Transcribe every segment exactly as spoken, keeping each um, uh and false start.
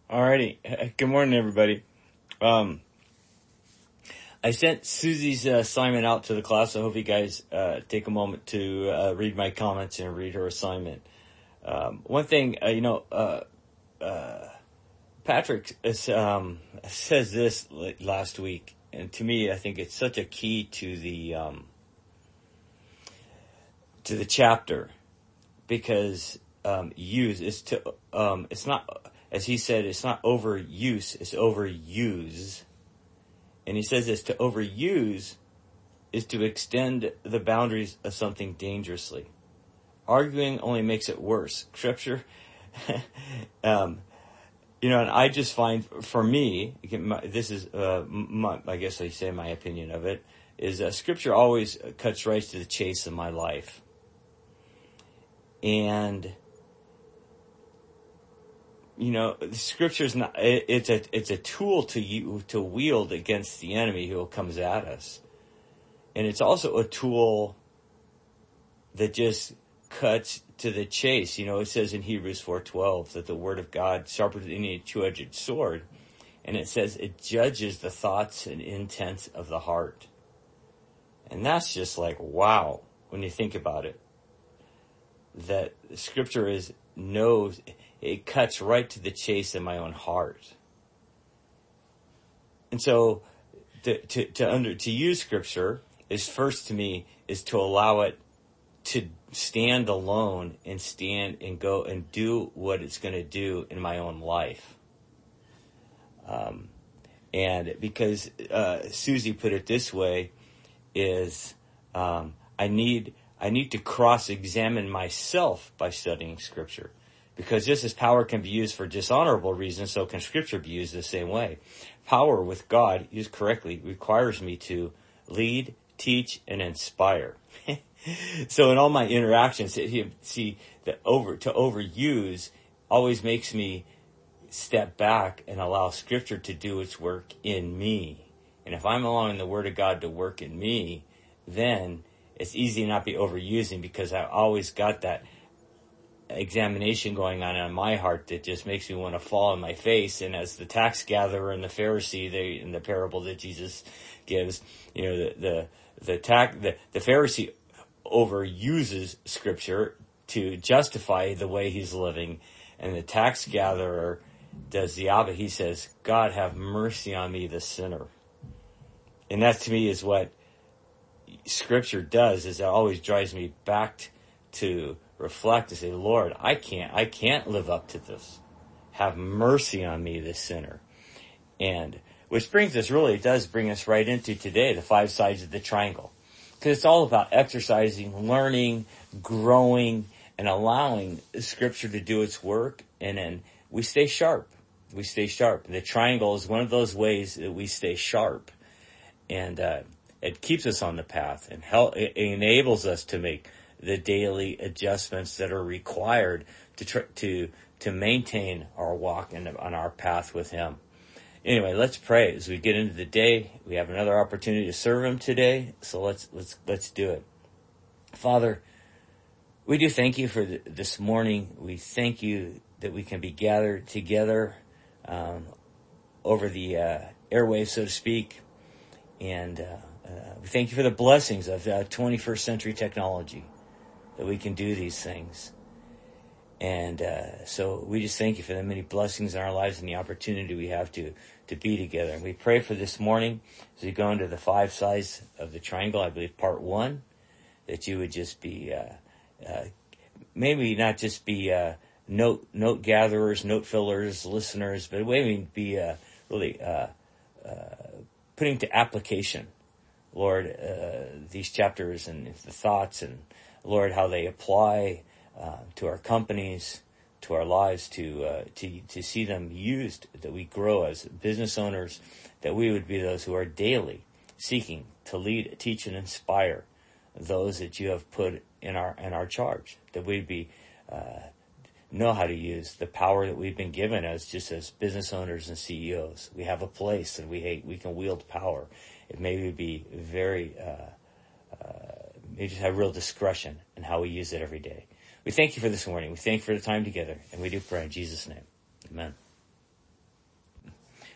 Alrighty. Good morning, everybody. Um, I sent Susie's uh, assignment out to the class. I hope you guys uh, take a moment to uh, read my comments and read her assignment. Um, one thing, uh, you know, uh, uh, Patrick is, um, says this last week, and to me, I think it's such a key to the um, to the chapter, because um, use is to um, it's not, as he said, it's not overuse, it's overuse. And he says this: to overuse is to extend the boundaries of something dangerously. Arguing only makes it worse. Scripture, um, you know, and I just find, for me, this is, uh, my, I guess I say my opinion of it, is uh, Scripture always cuts right to the chase of my life. And, you know, Scripture is not, it, it's a, it's a tool to you, to wield against the enemy who comes at us. And it's also a tool that just cuts to the chase. You know, it says in Hebrews four twelve that the word of God sharper than any two-edged sword. And it says it judges the thoughts and intents of the heart. And that's just like, wow, when you think about it. That Scripture is knows, it cuts right to the chase in my own heart. And so to to to under to use Scripture is first, to me, is to allow it to stand alone and stand and go and do what it's going to do in my own life. Um, and because uh, Susie put it this way, is um, I need I need to cross-examine myself by studying Scripture. Because just as power can be used for dishonorable reasons, so can Scripture be used the same way. Power with God, used correctly, requires me to lead, teach, and inspire. So in all my interactions, see, the over to overuse always makes me step back and allow Scripture to do its work in me. And if I'm allowing the Word of God to work in me, then it's easy to not be overusing, because I always got that examination going on in my heart that just makes me want to fall on my face. And as the tax gatherer and the Pharisee, they, in the parable that Jesus gives, you know, the the the tax the, the Pharisee overuses Scripture to justify the way he's living, and the tax gatherer does the opposite. He says, "God, have mercy on me, the sinner." And that, to me, is what Scripture does. Is it always drives me back to reflect and say, "Lord, I can't, I can't live up to this. Have mercy on me, the sinner." And which brings us, really does bring us right into today, the five sides of the triangle. Because it's all about exercising, learning, growing, and allowing Scripture to do its work. And then we stay sharp. We stay sharp. The triangle is one of those ways that we stay sharp. And uh, it keeps us on the path and help, it enables us to make the daily adjustments that are required to tr- to to maintain our walk and on our path with Him. Anyway, let's pray as we get into the day. We have another opportunity to serve Him today, so let's let's let's do it. Father, we do thank You for the, this morning. We thank You that we can be gathered together um, over the uh, airwaves, so to speak, and uh, uh, we thank You for the blessings of uh, twenty-first century technology, that we can do these things. And uh, so we just thank You for the many blessings in our lives and the opportunity we have to, to be together. And we pray for this morning, as we go into the five sides of the triangle, I believe part one, that You would just be, uh, uh, maybe not just be uh, note note gatherers, note fillers, listeners, but maybe be uh, really uh, uh, putting to application, Lord, uh, these chapters and the thoughts, and Lord, how they apply uh, to our companies, to our lives, to uh, to to see them used, that we grow as business owners, that we would be those who are daily seeking to lead, teach, and inspire those that You have put in our in our charge, that we'd be uh, know how to use the power that we've been given as just as business owners and C E Os. We have a place and we we can wield power. It may be very uh, uh, maybe just have real discretion in how we use it every day. We thank You for this morning. We thank You for the time together, and we do pray in Jesus' name. Amen.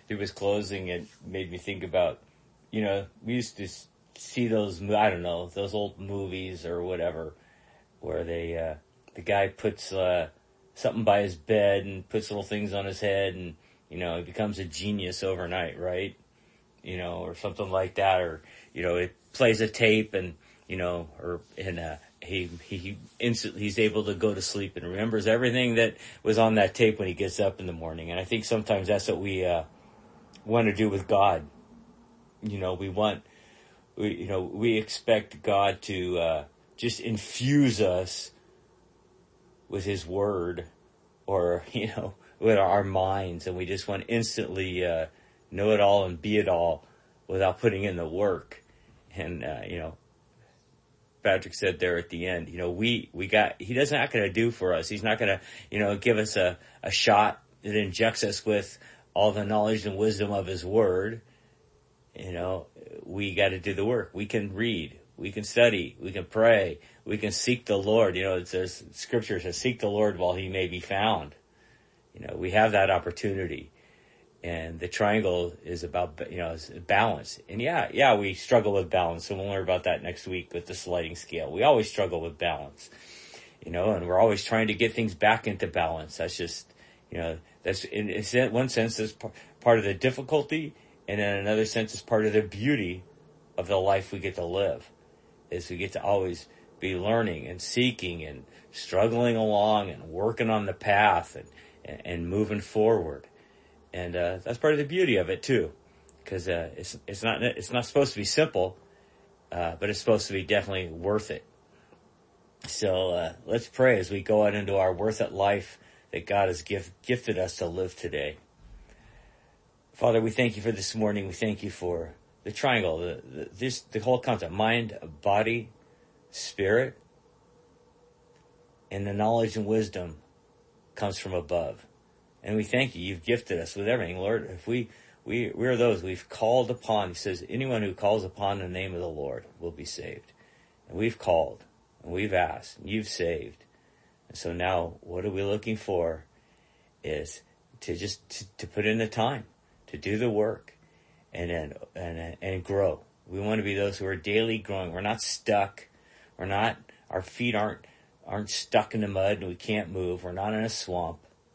through his closing, it made me think about, you know, we used to see those, I don't know, those old movies or whatever, where they, uh, the guy puts, uh, something by his bed and puts little things on his head and, you know, he becomes a genius overnight, right? You know, or something like that, or, you know, it plays a tape and, you know, or, and, uh, he, he, he instantly, he's able to go to sleep and remembers everything that was on that tape when he gets up in the morning. And I think sometimes that's what we, uh, want to do with God. You know, we want, we, you know, we expect God to, uh, just infuse us with his word or, you know, with our minds. And we just want to instantly, uh, know it all and be it all without putting in the work. And, uh, you know, Patrick said there at the end, you know, we, we got, he doesn't not going to do for us. He's not going to, you know, give us a, a shot that injects us with all the knowledge and wisdom of his word. You know, we got to do the work. We can read, we can study, we can pray, we can seek the Lord. You know, it says, scripture says, seek the Lord while he may be found. You know, we have that opportunity. And the triangle is about, you know, is balance. And yeah, yeah, we struggle with balance. And we'll learn about that next week with the sliding scale. We always struggle with balance, you know, and we're always trying to get things back into balance. That's just, you know, that's in, in one sense is part of the difficulty. And in another sense is part of the beauty of the life we get to live, is we get to always be learning and seeking and struggling along and working on the path and, and, and moving forward. And, uh, that's part of the beauty of it too, because, uh, it's, it's not, it's not supposed to be simple, uh, but it's supposed to be definitely worth it. So, uh, let's pray as we go out into our worth it life that God has gift, gifted us to live today. Father, we thank you for this morning. We thank you for the triangle, the, the, this, the whole concept, mind, body, spirit, and the knowledge and wisdom comes from above. And we thank you. You've gifted us with everything, Lord. If we, we, we're those we've called upon. He says, anyone who calls upon the name of the Lord will be saved. And we've called and we've asked and you've saved. And so now what are we looking for is to just, to, to put in the time, to do the work and then, and, and grow. We want to be those who are daily growing. We're not stuck. We're not, our feet aren't, aren't stuck in the mud and we can't move. We're not in a swamp.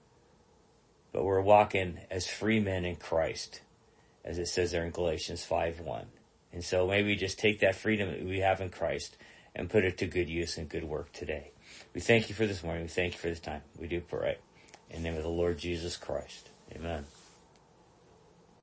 But we're walking as free men in Christ, as it says there in Galatians five one. And so maybe just take that freedom that we have in Christ and put it to good use and good work today. We thank you for this morning. We thank you for this time. We do pray. In the name of the Lord Jesus Christ. Amen.